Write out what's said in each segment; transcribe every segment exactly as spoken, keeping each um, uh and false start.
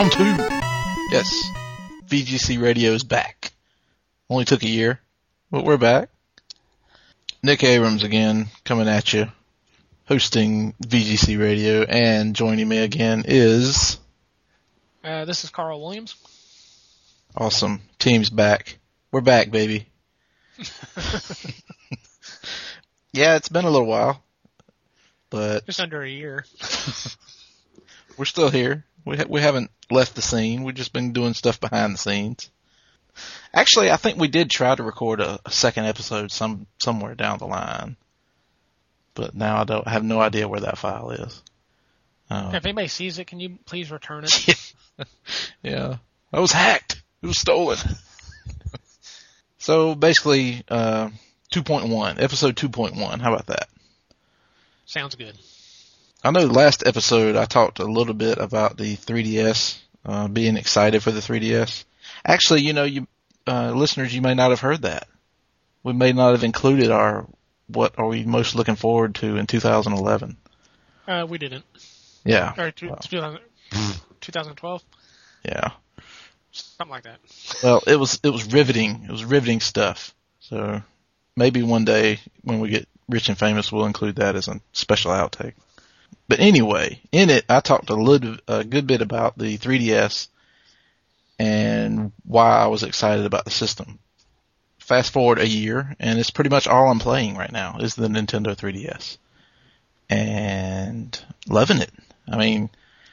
Round two. Yes. V G C Radio is back. Only took a year, but we're back. Nick Abrams again, coming at you, hosting V G C Radio, and joining me again is... Uh, this is Carl Williams. Awesome. Team's back. We're back, baby. Yeah, it's been a little while, but... Just under a year. We're still here. We ha- we haven't left the scene. We've just been doing stuff behind the scenes. Actually, I think we did try to record a, a second episode some somewhere down the line, but now I don't I have no idea where that file is. Um, if anybody sees it, can you please return it? Yeah, I was hacked. It was stolen. So basically, uh, two point one, episode two point one. How about that? Sounds good. I know last episode I talked a little bit about the three D S, uh, being excited for the three D S. Actually, you know, you uh, listeners, you may not have heard that. We may not have included our what are we most looking forward to in two thousand eleven. Uh, we didn't. Yeah. Or two, well. twenty twelve. Yeah. Something like that. Well, it was it was riveting. It was riveting stuff. So maybe one day when we get rich and famous, we'll include that as a special outtake. But anyway, in it, I talked a little, a good bit about the three D S and why I was excited about the system. Fast forward a year, and it's pretty much all I'm playing right now is the Nintendo three D S. And loving it. I mean,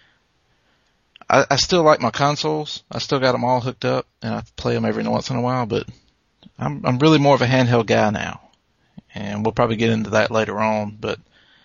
I, I still like my consoles. I still got them all hooked up, and I play them every once in a while, but I'm, I'm really more of a handheld guy now. And we'll probably get into that later on, but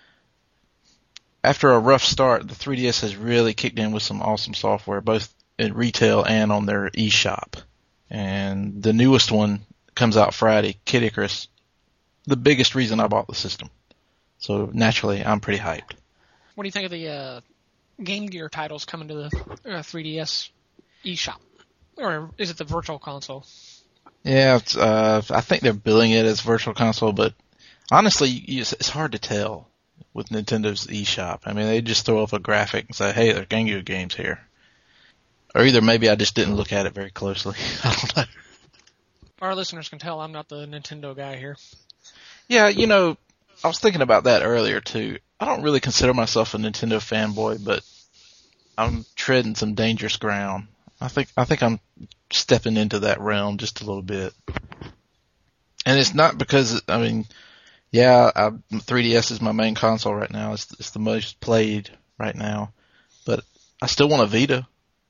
after a rough start, the three D S has really kicked in with some awesome software, both in retail and on their eShop. And the newest one comes out Friday, Kid Icarus, the biggest reason I bought the system. So naturally, I'm pretty hyped. What do you think of the uh, Game Gear titles coming to the uh, three D S eShop? Or is it the Virtual Console? Yeah, it's, uh, I think they're billing it as Virtual Console, but honestly, it's hard to tell with Nintendo's eShop. I mean, they just throw up a graphic and say, hey, there's Game Gear games here. Or either maybe I just didn't look at it very closely. I don't know. Our listeners can tell I'm not the Nintendo guy here. Yeah, you know, I was thinking about that earlier, too. I don't really consider myself a Nintendo fanboy, but I'm treading some dangerous ground. I think I think I'm stepping into that realm just a little bit. And it's not because, I mean, yeah, I, three D S is my main console right now. It's, it's the most played right now. But I still want a Vita.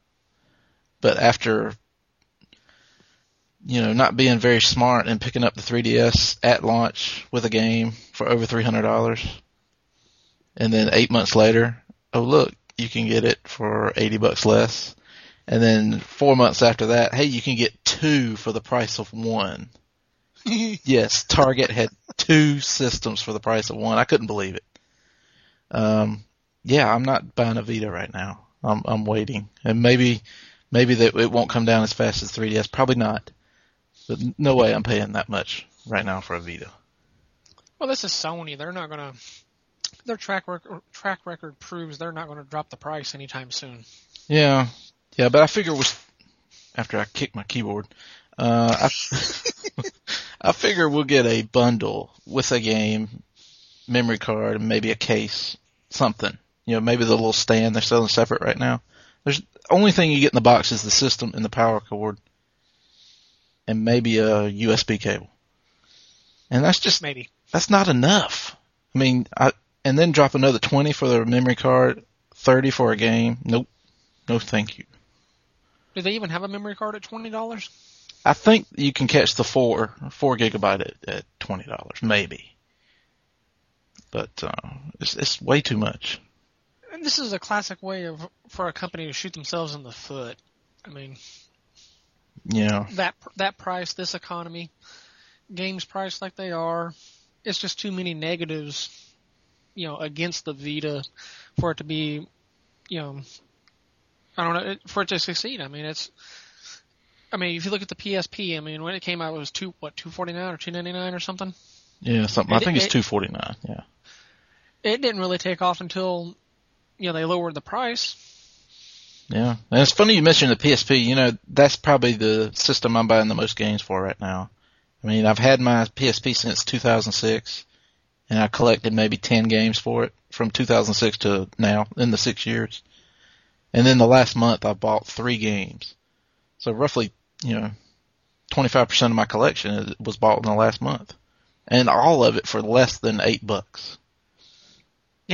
But after, you know, not being very smart and picking up the three D S at launch with a game for over three hundred dollars, and then eight months later, oh look, you can get it for eighty bucks less. And then four months after that, hey, you can get two for the price of one. Yes, Target had two systems for the price of one. I couldn't believe it. Um, yeah, I'm not buying a Vita right now. I'm, I'm waiting, and maybe, maybe that it won't come down as fast as three D S. Probably not, but no way I'm paying that much right now for a Vita. Well, this is Sony. They're not gonna. Their track record track record proves they're not gonna drop the price anytime soon. Yeah, yeah, but I figure was after I kick my keyboard. Uh, I, I figure we'll get a bundle with a game, memory card, and maybe a case, something. You know, maybe the little stand they're selling separate right now. There's the only thing you get in the box is the system and the power cord, and maybe a U S B cable. And that's just maybe that's not enough. I mean, I and then drop another twenty for the memory card, thirty for a game. Nope, no, thank you. Do they even have a memory card at twenty dollars? I think you can catch the four four gigabyte at, at twenty dollars, maybe. But uh, it's it's way too much. And this is a classic way of for a company to shoot themselves in the foot. I mean, yeah, that that price, this economy, games priced like they are, it's just too many negatives, you know, against the Vita for it to be, you know, I don't know, for it to succeed. I mean, it's. I mean, if you look at the P S P, I mean, when it came out, it was two what two forty nine or two ninety nine or something. Yeah, something. It, I think it, it's two forty nine. Yeah. It didn't really take off until, you know, they lowered the price. Yeah. And it's funny you mentioned the P S P. You know, that's probably the system I'm buying the most games for right now. I mean, I've had my P S P since two thousand six, and I collected maybe ten games for it from two thousand six to now in the six years. And then the last month I bought three games. So roughly, you know, twenty-five percent of my collection was bought in the last month. And all of it for less than eight bucks. Yeah.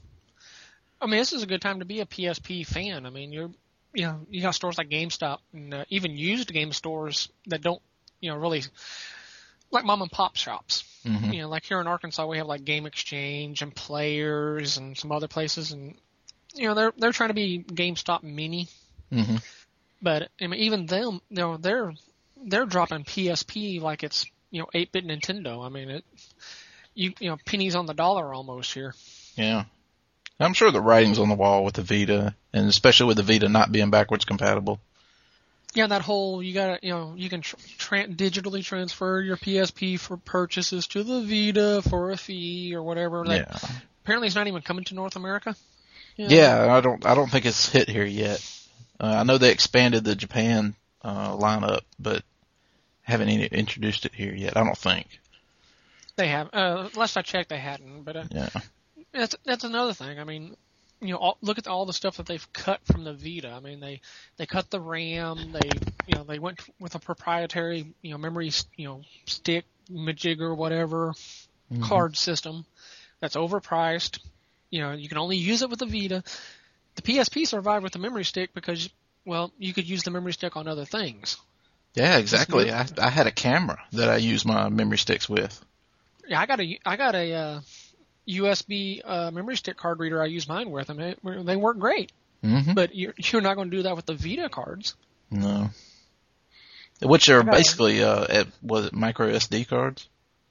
I mean, this is a good time to be a P S P fan. I mean, you're, you know, you got stores like GameStop and uh, even used game stores that don't, you know, really, like mom and pop shops. Mm-hmm. You know, like here in Arkansas, we have like Game Exchange and Players and some other places, and you know, they're they're trying to be GameStop mini. Mm-hmm. But I mean, even them, you know, they're they're dropping P S P like it's, you know, eight-bit Nintendo. I mean, it, you you know, pennies on the dollar almost here. Yeah. I'm sure the writing's on the wall with the Vita, and especially with the Vita not being backwards compatible. Yeah, that whole, you gotta, you know, you can tr- tra- digitally transfer your P S P for purchases to the Vita for a fee or whatever. That Yeah. apparently it's not even coming to North America. Yeah, yeah I don't I don't think it's hit here yet. Uh, I know they expanded the Japan uh, lineup, but haven't any, introduced it here yet. I don't think. They have. Uh, last I checked, they hadn't. But uh, Yeah. That's that's another thing. I mean, you know, all, look at all the stuff that they've cut from the Vita. I mean, they they cut the RAM. They you know they went with a proprietary you know memory you know stick majigger whatever Mm-hmm. card system that's overpriced. You know, you can only use it with the Vita. The P S P survived with the memory stick because, well, you could use the memory stick on other things. Yeah, exactly. I I had a camera that I used my memory sticks with. Yeah, I got a I got a uh, U S B uh, memory stick card reader I use mine with, and they, they work great. Mm-hmm. But you're you're not going to do that with the Vita cards. No. Which are I got basically uh, at, was it micro S D cards?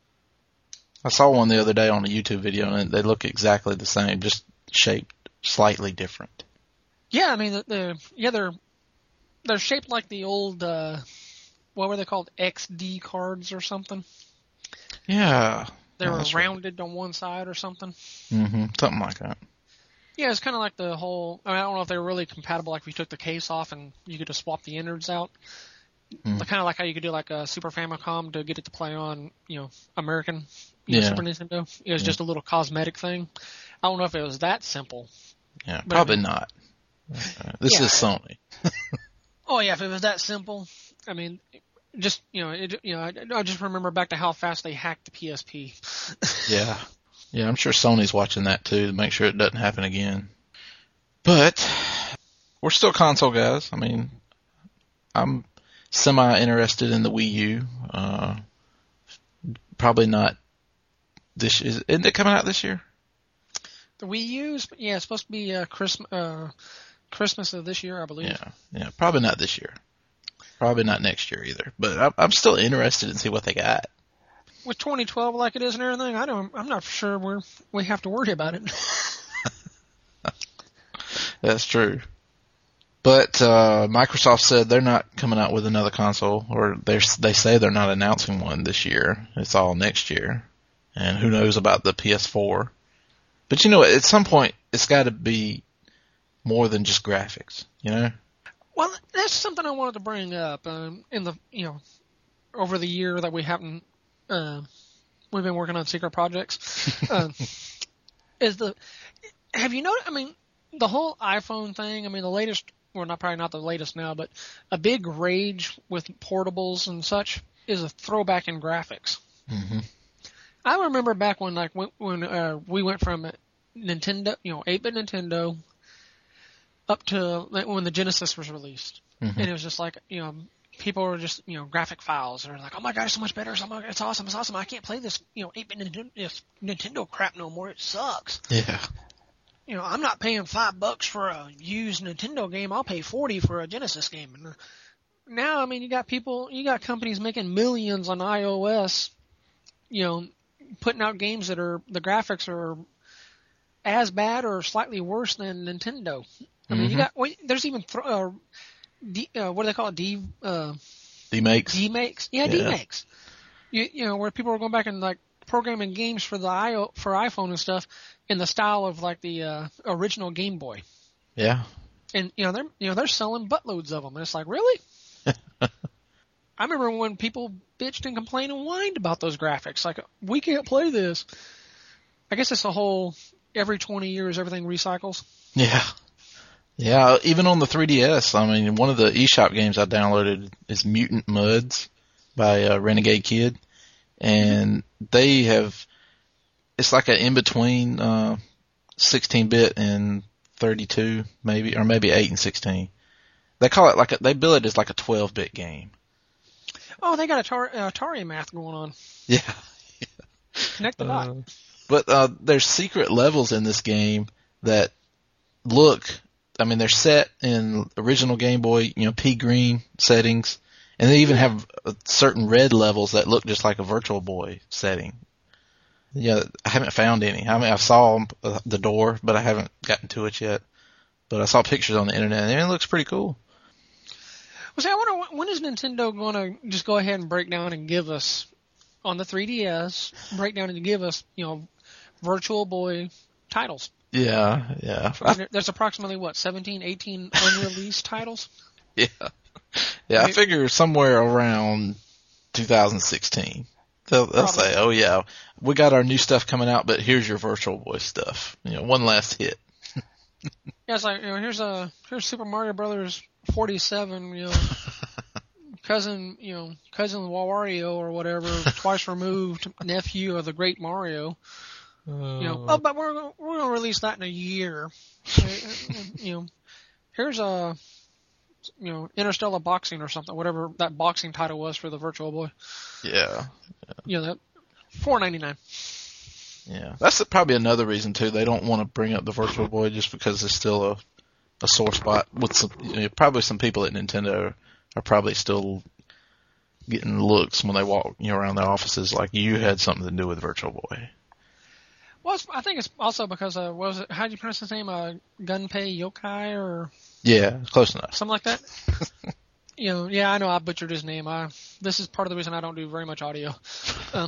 I saw one the other day on a YouTube video, and they look exactly the same, just shaped slightly different. Yeah, I mean, the, the yeah they're they're shaped like the old uh, what were they called, X D cards or something. Yeah. They No, were that's right. rounded on one side or something. Mm-hmm. Something like that. Yeah, it's kind of like the whole. I mean, I don't know if they were really compatible. Like if you took the case off and you could just swap the innards out. Mm. Kind of like how you could do like a Super Famicom to get it to play on, you know, American you know, Yeah. Super Nintendo. It was Yeah. just a little cosmetic thing. I don't know if it was that simple. Yeah, But probably I mean- not. Uh, this Yeah. is Sony. Oh yeah, if it was that simple, I mean, just you know, it, you know, I, I just remember back to how fast they hacked the P S P. Yeah. Yeah, I'm sure Sony's watching that too to make sure it doesn't happen again. But we're still console guys. I mean, I'm semi-interested in the Wii U. Uh, probably not this. Is, isn't it coming out this year? The Wii U's, yeah, it's supposed to be uh, Christmas, uh, Christmas of this year, I believe. Yeah. Yeah, probably not this year. Probably not next year either. But I'm, I'm still interested in see what they got. With twenty twelve like it is and everything, I don't, I'm not sure we're we have to worry about it. That's true. But uh, Microsoft said they're not coming out with another console, or they they say they're not announcing one this year. It's all next year, and who knows about the P S four. But you know, at some point, it's got to be more than just graphics. You know? Well, that's something I wanted to bring up. Um, in the you know, over the year that we haven't, uh, we've been working on secret projects. uh, is the have you noticed? I mean, the whole iPhone thing. I mean, the latest. Well, not probably not the latest now, but a big rage with portables and such is a throwback in graphics. Mm-hmm. I remember back when like when, when uh, we went from Nintendo, you know, eight-bit Nintendo, up to when the Genesis was released, Mm-hmm. and it was just like you know people were just you know graphic files are like, oh my god, it's so much better, it's, so much, it's awesome, it's awesome. I can't play this you know eight-bit Nintendo, this Nintendo crap no more. It sucks. Yeah. You know, I'm not paying five bucks for a used Nintendo game. I'll pay forty for a Genesis game. And now, I mean, you got people, you got companies making millions on iOS, you know, putting out games that are, the graphics are as bad or slightly worse than Nintendo. I mean, Mhm. you got, wait, there's even, th- uh, D, uh, what do they call it? D, uh, D-Makes. D-Makes? Yeah, Yeah. D-Makes. You, you know, where people are going back and like programming games for the I O, for iPhone and stuff in the style of like the uh, original Game Boy. Yeah. and you know they're you know they're selling buttloads of them, and it's like, really? I remember when people bitched and complained and whined about those graphics, like, we can't play this. I guess it's a whole every twenty years everything recycles. Yeah. Yeah, even on the three D S, I mean, one of the eShop games I downloaded is Mutant Mudds by uh, Renegade Kid, and they have, it's like an in-between uh, sixteen-bit and thirty-two, maybe, or maybe eight and sixteen. They call it like a, they bill it as like a twelve-bit game. Oh, they got Atari, uh, Atari math going on. Yeah. Connect the dot. Uh, but uh, there's secret levels in this game that look, I mean, they're set in original Game Boy, you know, pea green settings, and they even have certain red levels that look just like a Virtual Boy setting. Yeah, I haven't found any. I mean, I saw the door, but I haven't gotten to it yet. But I saw pictures on the internet, and it looks pretty cool. Well, see, I wonder, when is Nintendo going to just go ahead and break down and give us, on the three D S, break down and give us, you know, Virtual Boy titles? Yeah, yeah. I mean, there's approximately, what, seventeen, eighteen unreleased titles? Yeah. Yeah, I figure somewhere around two thousand sixteen. They'll, they'll say, oh yeah, we got our new stuff coming out, but here's your Virtual Boy stuff. You know, one last hit. Yeah, it's like, you know, here's a, here's Super Mario Brothers forty-seven, you know, cousin, you know, cousin Wario or whatever, twice removed nephew of the great Mario. Uh, you know, oh, but we're gonna, we're going to release that in a year. You know, here's a, you know, Interstellar Boxing or something, whatever that boxing title was for the Virtual Boy. Yeah. yeah. You know, that four ninety-nine. Yeah, that's probably another reason too. They don't want to bring up the Virtual Boy just because there's still a a sore spot with some, you know, probably some people at Nintendo are probably still getting looks when they walk, you know, around their offices like you had something to do with Virtual Boy. Well, it's, I think it's also because, uh, what was it, how do you pronounce his name? Uh, Gunpei Yokai or? Yeah, close enough. Something like that? You know, yeah, I know I butchered his name. I, this is part of the reason I don't do very much audio. Um,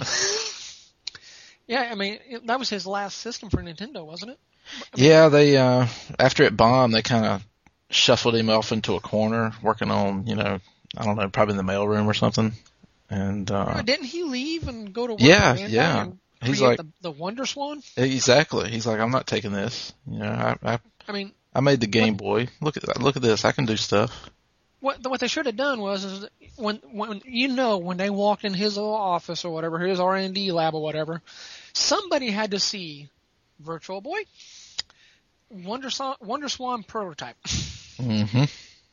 yeah, I mean, it, that was his last system for Nintendo, wasn't it? I mean, yeah, they, uh, after it bombed, they kind of shuffled him off into a corner working on, you know, I don't know, probably in the mailroom or something. And, uh, didn't he leave and go to work yeah, for Bandai yeah. and He's create like the, the Wonder Swan? Exactly. He's like, I'm not taking this. You know, I, I, I mean, I made the Game what, Boy. Look at look at this. I can do stuff. What what they should have done was is when when you know when they walked in his little office or whatever, his R and D lab or whatever, somebody had to see Virtual Boy, Wonder Swan, Wonder Swan prototype. Mm-hmm.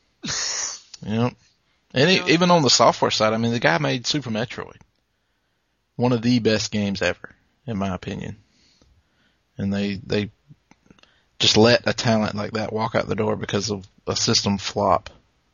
Yep. And You know, he, even on the software side, I mean, the guy made Super Metroid, one of the best games ever, in my opinion. And they they just let a talent like that walk out the door because of a system flop.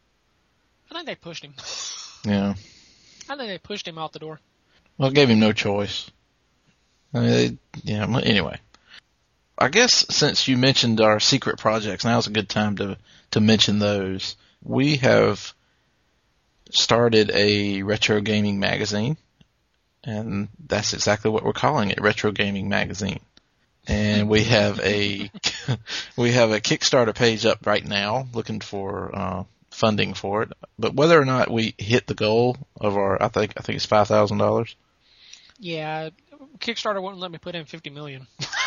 I think they pushed him. Yeah. I think they pushed him out the door. Well, it gave him no choice. I mean, they, yeah. Anyway, I guess since you mentioned our secret projects, now's a good time to to mention those. We have started a retro gaming magazine, and that's exactly what we're calling it, Retro Gaming Magazine. And we have a we have a Kickstarter page up right now, looking for uh, funding for it. But whether or not we hit the goal of our, I think I think it's five thousand dollars. Yeah, Kickstarter wouldn't let me put in fifty million.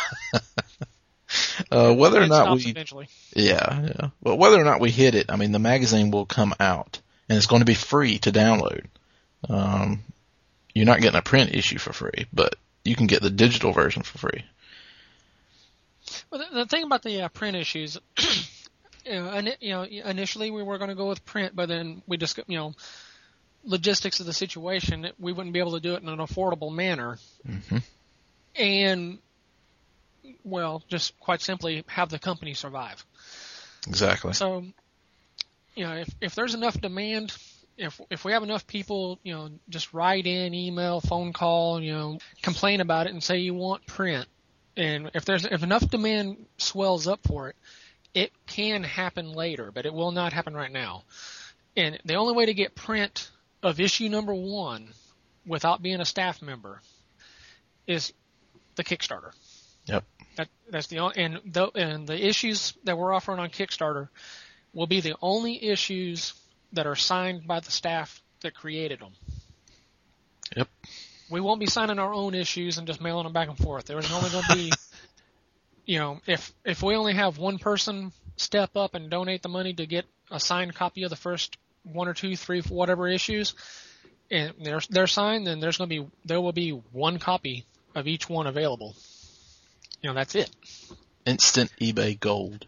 uh, whether or It not stops we, eventually. yeah, yeah. Well, whether or not we hit it, I mean, the magazine will come out, and it's going to be free to download. Um, you're not getting a print issue for free, but you can get the digital version for free. Well, the, the thing about the uh, print issues, you know, ini- you know, initially we were going to go with print, but then we just, you know, logistics of the situation, we wouldn't be able to do it in an affordable manner. Mm-hmm. And, well, just quite simply have the company survive. Exactly. So, you know, if if there's enough demand, if if we have enough people, you know, just write in, email, phone call, you know, complain about it and say you want print. And if there's if enough demand swells up for it, it can happen later, but it will not happen right now. And the only way to get print of issue number one without being a staff member is the Kickstarter. Yep. That that's the only, and the and the issues that we're offering on Kickstarter, will be the only issues that are signed by the staff that created them. Yep. We won't be signing our own issues and just mailing them back and forth. There's only going to be, you know, if if we only have one person step up and donate the money to get a signed copy of the first one or two, three, whatever issues, and they're they're signed, then there's going to be there will be one copy of each one available. You know, that's it. Instant eBay gold.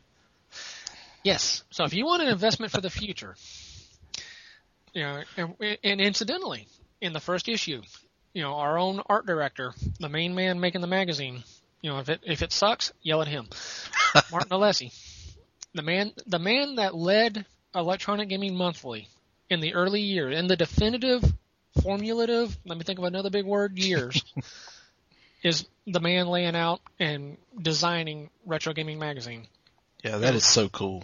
Yes. So if you want an investment for the future, you know, and, and incidentally, in the first issue, you know, our own art director, the main man making the magazine, you know, if it if it sucks, yell at him. Martin Alessi, the man the man that led Electronic Gaming Monthly in the early years, in the definitive, formulative, let me think of another big word, years, is the man laying out and designing Retro Gaming Magazine. Yeah, that is so cool.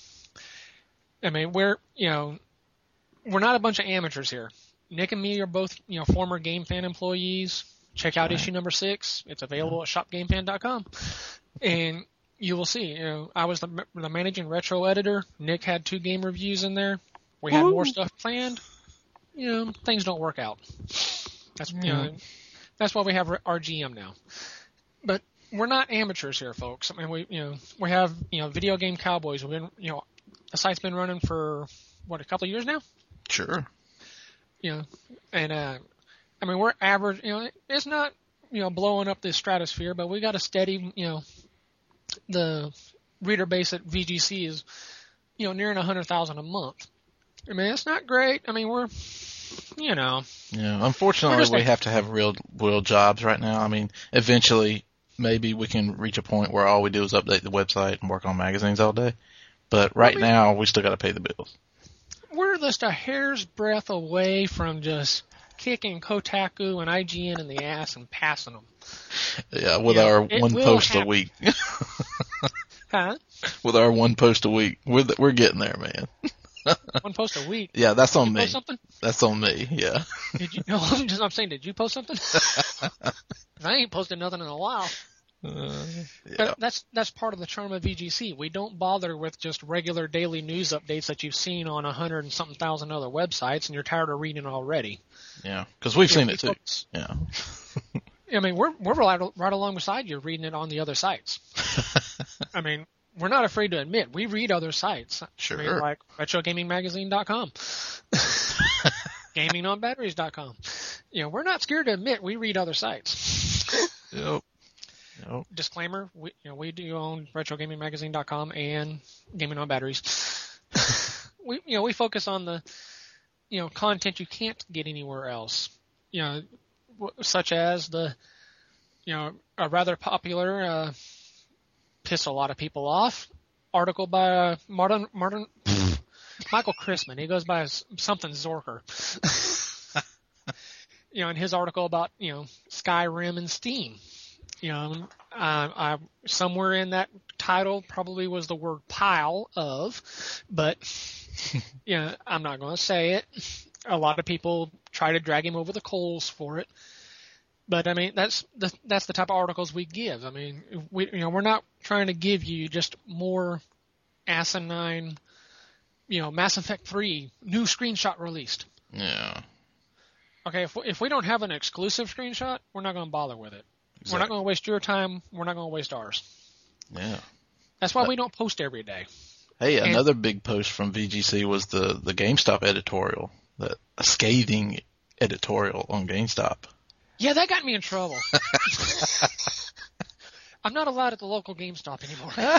I mean, we're, you know, we're not a bunch of amateurs here. Nick and me are both, you know, former GameFan employees. Check out Right. issue number six. It's available at shop game fan dot com. And you will see, you know, I was the, the managing retro editor. Nick had two game reviews in there. We had Woo. more stuff planned. You know, things don't work out. That's, you know, that's why we have our G M now. But we're not amateurs here, folks. I mean, we, you know, we have, you know, Video Game Cowboys. We've been, you know, the site's been running for, what, a couple of years now? Sure. You know, and, uh, I mean, we're average, you know, it's not, you know, blowing up the stratosphere, but we got a steady, you know, the reader base at V G C is, you know, nearing a hundred thousand a month. I mean, it's not great. I mean, we're, you know. Yeah, unfortunately, We're just we a- have to have real, real jobs right now. I mean, eventually, maybe we can reach a point where all we do is update the website and work on magazines all day. But right I mean- now, we still got to pay the bills. We're just a hair's breadth away from just kicking Kotaku and I G N in the ass and passing them. Yeah, with Yeah, our it one will post a happen. week. Huh? With our one post a week, we're th- we're getting there, man. One post a week. Yeah, that's on You me. post something? That's on me. Yeah. Did you? No, I'm just. I'm saying, did you post something? 'Cause I ain't posted nothing in a while. Uh, yeah. But that's that's part of the charm of V G C. We don't bother with just regular daily news updates that you've seen on a hundred and something thousand other websites, and you're tired of reading it already. Yeah, because we've You seen know, it too. we focus- Yeah. I mean, we're we're right, right along beside you, reading it on the other sites. I mean, we're not afraid to admit we read other sites. Sure. I mean, like retro gaming magazine dot com, gaming on batteries dot com. You know, we're not scared to admit we read other sites. Yep. Yep. Disclaimer: we you know we do own retro gaming magazine dot com and Gaming on Batteries. we you know we focus on the you know content you can't get anywhere else. You know, w- such as the you know a rather popular, uh, piss a lot of people off article by uh, Martin Martin Michael Chrisman. He goes by s- something Zorker. You know, in his article about you know Skyrim and Steam. You know, uh, I, somewhere in that title probably was the word pile of, but you know, I'm not going to say it. A lot of people try to drag him over the coals for it, but I mean that's the that's the type of articles we give. I mean, we you know we're not trying to give you just more asinine, you know, Mass Effect three new screenshot released. Yeah. Okay, if we, if we don't have an exclusive screenshot, we're not going to bother with it. We're not Exactly. going to waste your time. We're not going to waste ours. Yeah. That's why But- we don't post every day. Hey, And- another big post from V G C was the the GameStop editorial, the a scathing editorial on GameStop. Yeah, that got me in trouble. I'm not allowed at the local GameStop anymore.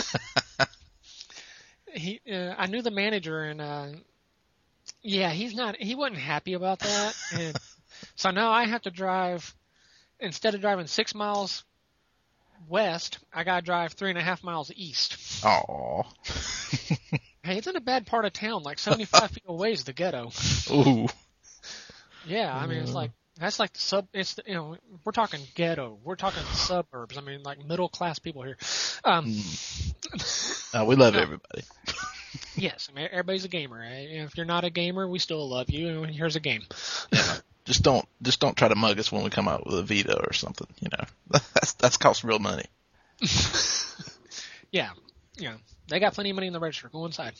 he, uh, I knew the manager, and uh, yeah, he's not. He wasn't happy about that, and so now I have to drive. Instead of driving six miles west, I gotta drive three and a half miles east. Aw. Hey, it's in a bad part of town, like seventy-five feet away is the ghetto. Ooh. Yeah, I mean, it's like, that's like the sub, it's, the, you know, we're talking ghetto. We're talking suburbs. I mean, like middle class people here. Um, Uh, we love No. everybody. yes, I mean, everybody's a gamer. Right? If you're not a gamer, we still love you. And here's a game. Just don't just don't try to mug us when we come out with a Vita or something. You know, that's that's cost real money. Yeah, yeah. They got plenty of money in the register. Go inside.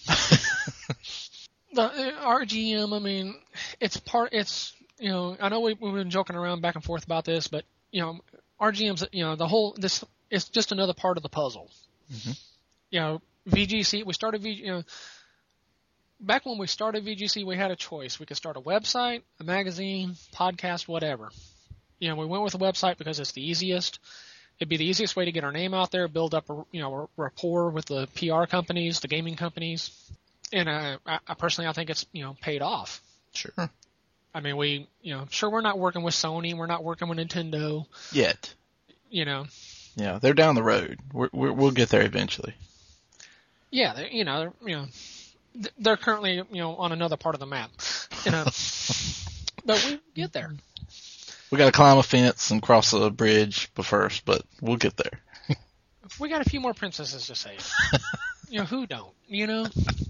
The uh, R G M, I mean, it's part. It's you know, I know we, we've been joking around back and forth about this, but you know, R G M's, you know, the whole this is just another part of the puzzle. Mm-hmm. You know, V G C. We started V. You know, back when we started V G C, we had a choice. We could start a website, a magazine, podcast, whatever. You know, we went with a website because it's the easiest. It'd be the easiest way to get our name out there, build up a you know a rapport with the P R companies, the gaming companies, and uh, I, I personally I think it's you know paid off. Sure. I mean, we you know sure we're not working with Sony, we're not working with Nintendo Yet. You know. Yeah, they're down the road. We're, we're, we'll get there eventually. Yeah, they, you know, they're, you know, they're currently you know on another part of the map. You know, but we get there. We got to climb a fence and cross a bridge first, but we'll get there. We got a few more princesses to save. You know, who don't? You know,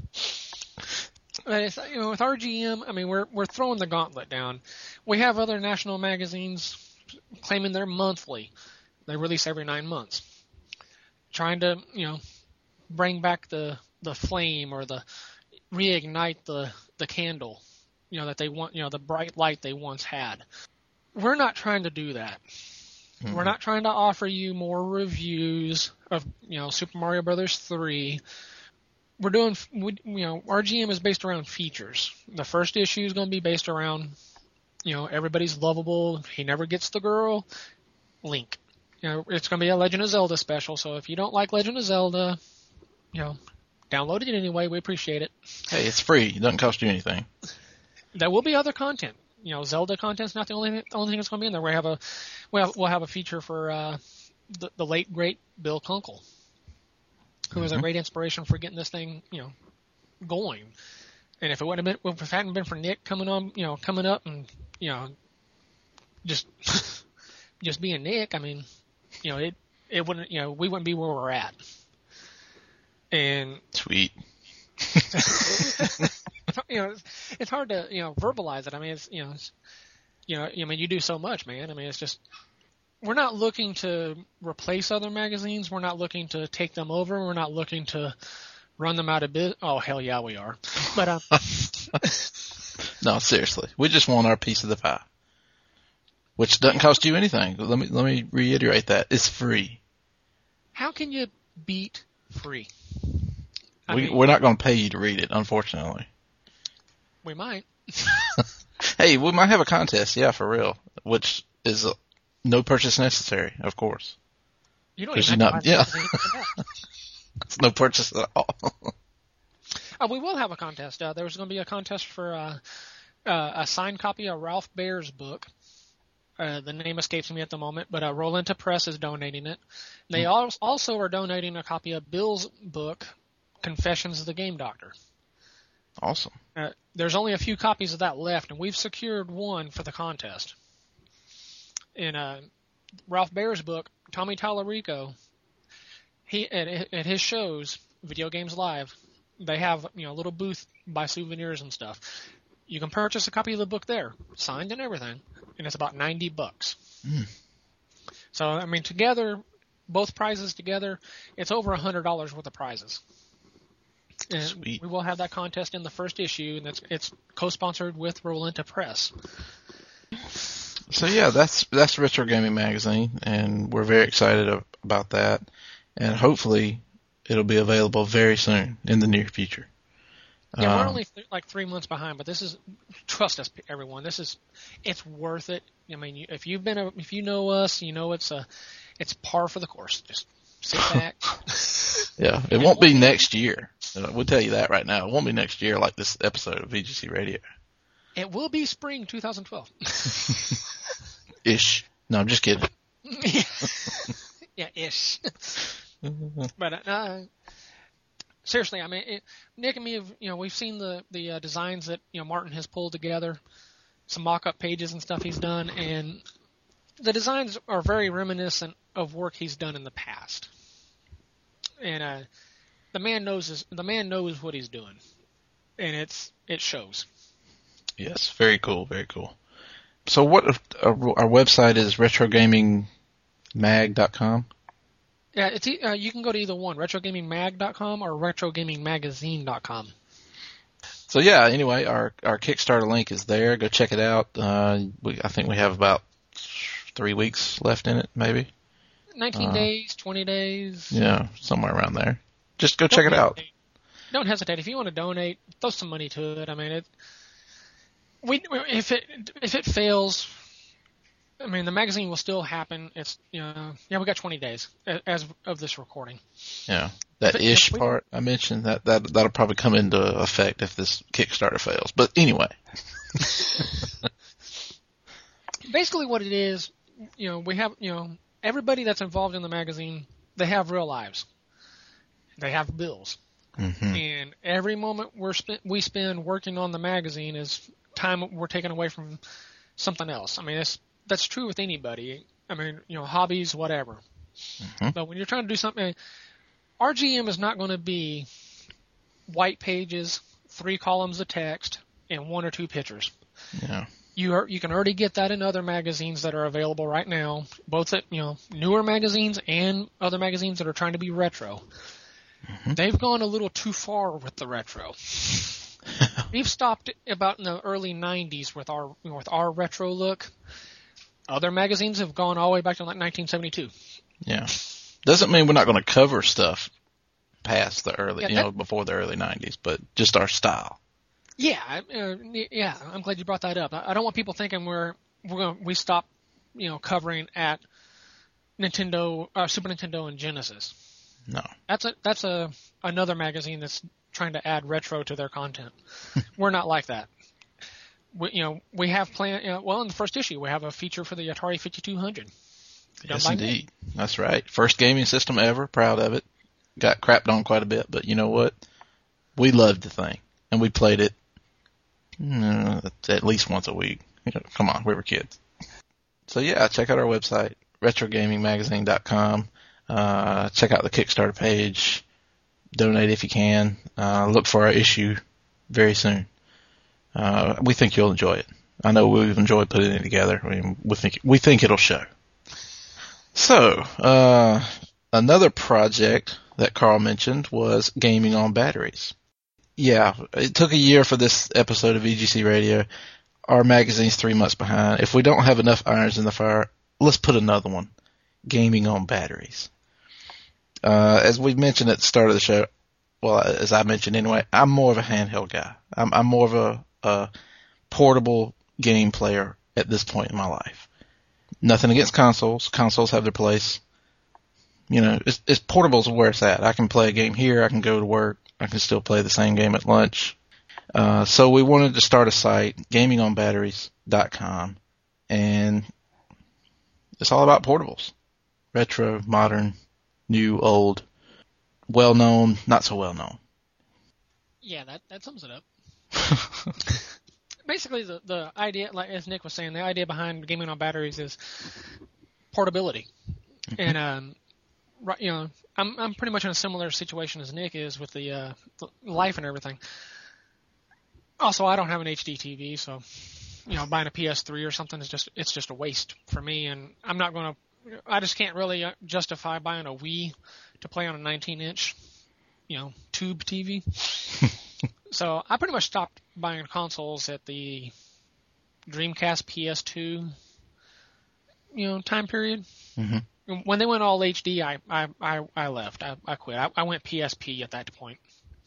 but it's, you know, with R G M, I mean, we're we're throwing the gauntlet down. We have other national magazines claiming they're monthly. They release every nine months, trying to you know bring back the the flame or the reignite the the candle, you know, that they want, you know, the bright light they once had. We're not trying to do that. Mm-hmm. We're not trying to offer you more reviews of, you know, Super Mario Brothers three. We're doing, we, you know, R G M is based around features. The first issue is going to be based around, you know, everybody's lovable. He never gets the girl. Link. You know, it's going to be a Legend of Zelda special. So if you don't like Legend of Zelda, you know, download it anyway. We appreciate it. Hey, it's free. It doesn't cost you anything. There will be other content. You know, Zelda content's not the only the only thing that's going to be in there. We have a we have, we'll have a feature for uh, the, the late great Bill Kunkel, who mm-hmm. was a great inspiration for getting this thing, you know, going. And if it wouldn't have been, if it hadn't been for Nick coming on, you know, coming up and you know, just just being Nick, I mean, you know, it it wouldn't, you know, we wouldn't be where we're at. And sweet. You know, it's, it's hard to you know verbalize it. I mean, it's you know, it's, you know, I mean, you do so much, man. I mean, it's just we're not looking to replace other magazines. We're not looking to take them over. We're not looking to run them out of business. Oh hell yeah, we are. But um, no, seriously, we just want our piece of the pie, which doesn't cost you anything. Let me let me reiterate that it's free. How can you beat free? I we mean, we're not going to pay you to read it, unfortunately. We might. Hey, we might have a contest, yeah, for real, which is a, no purchase necessary, of course. You don't even have not, to yeah. It's no purchase at all. uh, we will have a contest. Uh, there's going to be a contest for uh, uh, a signed copy of Ralph Baer's book. Uh, the name escapes me at the moment, but uh, Rolenta Press is donating it. They mm. also are donating a copy of Bill's book, Confessions of the Game Doctor. Awesome. Uh, there's only a few copies of that left, and we've secured one for the contest. In uh, Ralph Baer's book, Tommy Tallarico, he at, at his shows, Video Games Live, they have you know a little booth, buy souvenirs and stuff. You can purchase a copy of the book there, signed and everything, and it's about ninety bucks. Mm. So I mean, together, both prizes together, it's over a hundred dollars worth of prizes. And Sweet. We will have that contest in the first issue, and it's, it's co-sponsored with Rolenta Press. So yeah, that's that's Retro Gaming Magazine, and we're very excited about that. And hopefully, it'll be available very soon in the near future. Yeah, um, we're only th- like three months behind, but this is trust us, everyone. This is it's worth it. I mean, you, if you've been a, if you know us, you know it's a it's par for the course. Just sit back. Yeah, it won't be next year. We'll tell you that right now. It won't be next year like this episode of V G C Radio. It will be spring twenty twelve. Ish. No, I'm just kidding. Yeah, ish. But uh, seriously, I mean, it, Nick and me have, you know, we've seen the the uh, designs that you know Martin has pulled together, some mock-up pages and stuff he's done, and the designs are very reminiscent of work he's done in the past. And uh, the man knows his, the man knows what he's doing, and it's it shows. Yes, very cool, very cool. So what if, uh, our website is retro gaming mag dot com? Yeah, it's e- uh, you can go to either one, retro gaming mag dot com or retro gaming magazine dot com. So yeah, anyway, our our Kickstarter link is there. Go check it out. Uh, we, I think we have about three weeks left in it, maybe. nineteen Uh, days, twenty days. Yeah, somewhere around there. Just go Don't check it out. hesitate. Don't hesitate. If you want to donate, throw some money to it. I mean, it. We if it if it fails, I mean the magazine will still happen. It's you know yeah we got twenty days as of this recording. Yeah, that If it- ish if we- part I mentioned that that that'll probably come into effect if this Kickstarter fails. But anyway, Basically, what it is, you know, we have you know everybody that's involved in the magazine, they have real lives. They have bills. hmm And every moment we're spent, we spend working on the magazine is time we're taking away from something else. I mean, that's that's true with anybody. I mean, you know, hobbies, whatever. Mhm. But when you're trying to do something, R G M is not going to be white pages, three columns of text, and one or two pictures. yeah, You are you can already get that in other magazines that are available right now, both at you know newer magazines and other magazines that are trying to be retro. Mhm. They've gone a little too far with the retro. We've stopped about in the early nineties with our with our retro look. Other magazines have gone all the way back to like nineteen seventy-two. yeah. Doesn't mean we're not going to cover stuff past the early, Yeah, you that- know, before the early nineties, but just our style. Yeah, uh, yeah. I'm glad you brought that up. I I don't want people thinking we're we're going we stop, you know, covering at Nintendo, uh, Super Nintendo, and Genesis. No. That's a that's a another magazine that's trying to add retro to their content. We're not like that. We, you know, we have plan. You know, well, in the first issue, we have a feature for the Atari fifty-two hundred. Done Yes, by indeed. That's right. First gaming system ever. Proud of it. Got crapped on quite a bit, but you know what? We loved the thing, and we played it mm, at least once a week. You know, come on, we were kids. So yeah, check out our website, retro gaming magazine dot com. Uh, check out the Kickstarter page. Donate if you can. Uh, look for our issue very soon. Uh, we think you'll enjoy it. I know we've enjoyed putting it together. I mean, we think we think it'll show. So, uh, another project that Carl mentioned was gaming on batteries. Yeah, it took a year for this episode of V G C Radio. Our magazine's three months behind. If we don't have enough irons in the fire, let's put another one. Gaming on batteries. Uh, as we mentioned at the start of the show, well, as I mentioned anyway, I'm more of a handheld guy. I'm, I'm more of a, a portable game player at this point in my life. Nothing against consoles. Consoles have their place. You know, it's, it's portable's where it's at. I can play a game here. I can go to work. I can still play the same game at lunch. Uh, so we wanted to start a site, gaming on batteries dot com, and it's all about portables. Retro, modern, new, old, well-known, not so well-known. Yeah, that that sums it up. Basically, the the idea, like as Nick was saying, the idea behind gaming on batteries is portability, Mm-hmm. and um, right, you know, I'm I'm pretty much in a similar situation as Nick is with the, uh, the life and everything. Also, I don't have an H D T V, so you know, buying a P S three or something is just it's just a waste for me, and I'm not going to. I just can't really uh, justify buying a Wii to play on a nineteen inch, you know, tube T V. So I pretty much stopped buying consoles at the Dreamcast, P S two, you know, time period. Mm-hmm. When they went all H D, I I, I, I left. I, I quit. I, I went P S P at that point.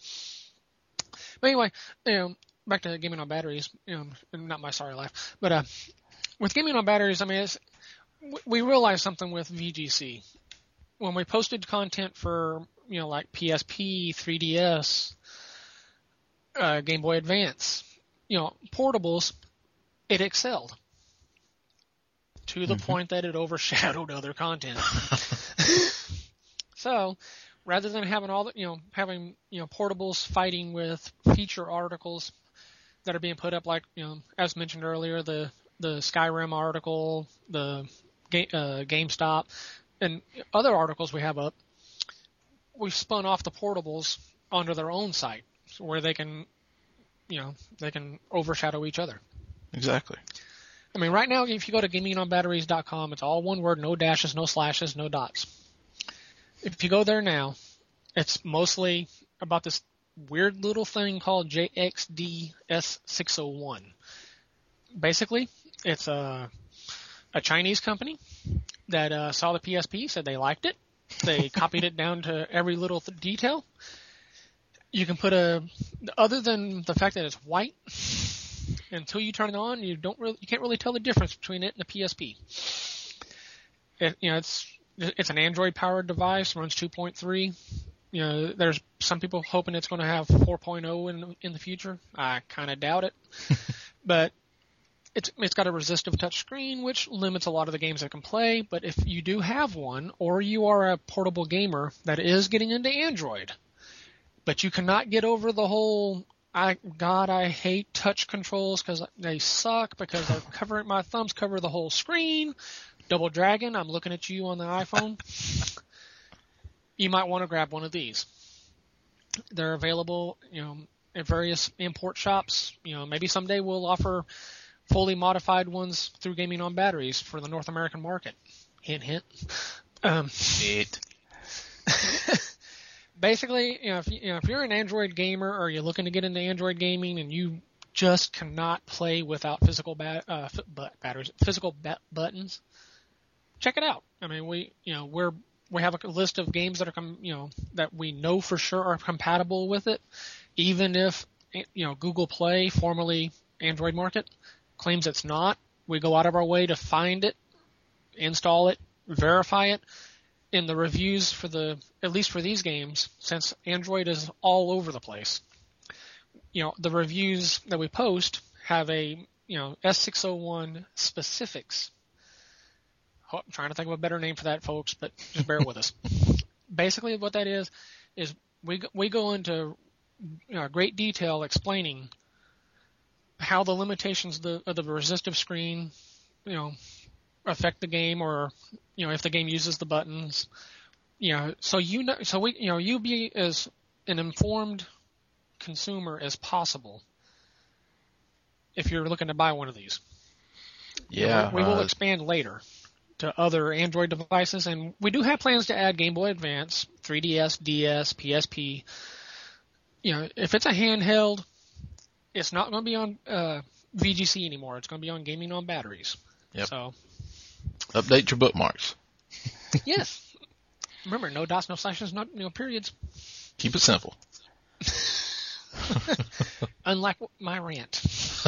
But anyway, you know, back to gaming on batteries. You know, not my sorry life, but uh, with gaming on batteries, I mean, it's, we realized something with V G C when we posted content for you know like P S P, three D S, uh, Game Boy Advance, you know, portables. It excelled to the Mm-hmm. point that it overshadowed other content. So, rather than having all the, you know, having, you know, portables fighting with feature articles that are being put up, like, you know, as mentioned earlier, the, the Skyrim article, the Ga- uh, GameStop, and other articles we have up, we've spun off the portables onto their own site where they can, you know, they can overshadow each other. Exactly. I mean, right now, if you go to gaming on batteries dot com, it's all one word, no dashes, no slashes, no dots. if you go there now, it's mostly about this weird little thing called J X D S six oh one. Basically, it's a, a Chinese company that uh, saw the P S P, said they liked it. They copied it down to every little th- detail. You can put a, other than the fact that it's white, until you turn it on, you don't really, you can't really tell the difference between it and the P S P. It, you know, it's it's an Android-powered device, runs two point three. You know, there's some people hoping it's going to have four point oh in in the future. I kind of doubt it, but it's it's got a resistive touch screen, which limits a lot of the games it can play. But if you do have one, or you are a portable gamer that is getting into Android, but you cannot get over the whole, I God, I hate touch controls because they suck, because they're covering, my thumbs cover the whole screen. Double Dragon, I'm looking at you on the iPhone. You might want to grab one of these. They're available, you know, at various import shops. You know, maybe someday we'll offer fully modified ones through Gaming on Batteries for the North American market. Hint, hint. Um, It. Basically, you know, if you, you know, if you're an Android gamer or you're looking to get into Android gaming and you just cannot play without physical bat, uh, f- but batteries, physical bat- buttons, check it out. I mean, we, you know, we're we have a list of games that are, com- you know, that we know for sure are compatible with it, even if, you know, Google Play, formerly Android Market, claims it's not. We go out of our way to find it, install it, verify it. In the reviews for the, at least for these games, since Android is all over the place, you know, the reviews that we post have a, you know, S six oh one specifics. I'm trying to think of a better name for that, folks, but just bear with us. Basically, what that is is we we go into, you know, great detail explaining how the limitations of the, of the resistive screen, you know, affect the game, or, you know, if the game uses the buttons, you know, so you know, so we, you know, you be as an informed consumer as possible if you're looking to buy one of these. Yeah. We, we will uh, expand later to other Android devices, and we do have plans to add Game Boy Advance, three D S, D S, P S P. You know, if it's a handheld, it's not going to be on uh, V G C anymore. It's going to be on Gaming on Batteries. Yep. So, update your bookmarks. yes. Remember, no dots, no slashes, no, no periods. Keep it simple. Unlike my rant.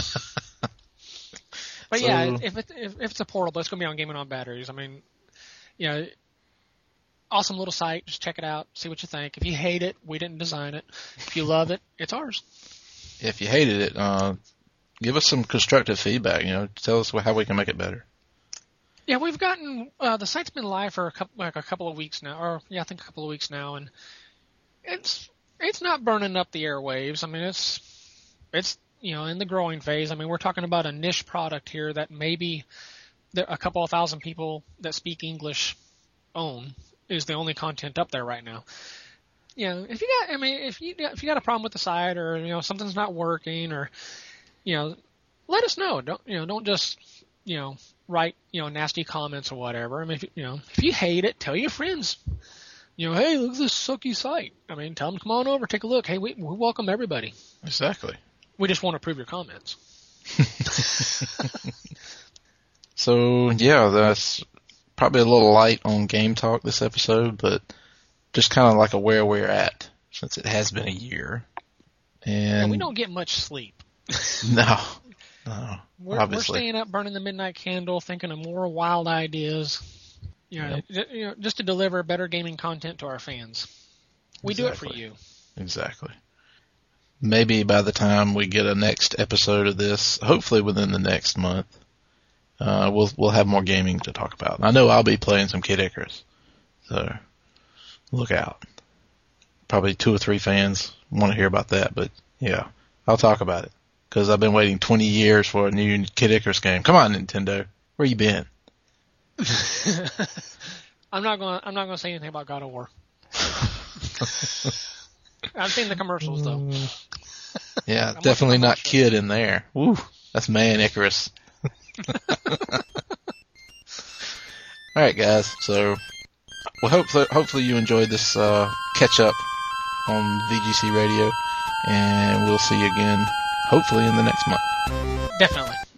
But So- yeah, if, it, if if it's a portable, it's going to be on Gaming on Batteries. I mean, you know, awesome little site. Just check it out, see what you think. If you hate it, we didn't design it. If you love it, it's ours. If you hated it, uh, give us some constructive feedback. You know, tell us how we can make it better. Yeah, we've gotten uh, the site's been live for a couple like a couple of weeks now, or yeah, I think a couple of weeks now, and it's it's not burning up the airwaves. I mean, it's it's you know, in the growing phase. I mean, we're talking about a niche product here that maybe there, a couple of thousand people that speak English own is the only content up there right now. You know, if you got, I mean, if you if you got a problem with the site, or you know something's not working, or you know, let us know. Don't you know? Don't just you know write you know nasty comments or whatever. I mean, if, you know, if you hate it, tell your friends. You know, hey, look at this sucky site. I mean, tell them, come on over, take a look. Hey, we we welcome everybody. Exactly. We just want to approve your comments. So, yeah, that's probably a little light on game talk this episode, but just kind of like a where we're at, since it has been a year. And And we don't get much sleep. No, no, We're, we're obviously. staying up, burning the midnight candle, thinking of more wild ideas. You know, Yep. j- you know, just to deliver better gaming content to our fans. We do it for Exactly. you. Exactly. Maybe by the time we get a next episode of this, hopefully within the next month, uh, we'll we'll have more gaming to talk about. I know I'll be playing some Kid Icarus, so look out. Probably two or three fans want to hear about that, but yeah, I'll talk about it because I've been waiting twenty years for a new Kid Icarus game. Come on, Nintendo, where you been? I'm not going. I'm not going to say anything about God of War. I've seen the commercials though. Yeah, I'm definitely looking at my not Kid in there. Woo, that's Man Icarus. All right, guys. So well, hopefully, hopefully you enjoyed this uh, catch up on V G C Radio, and we'll see you again, hopefully in the next month. Definitely.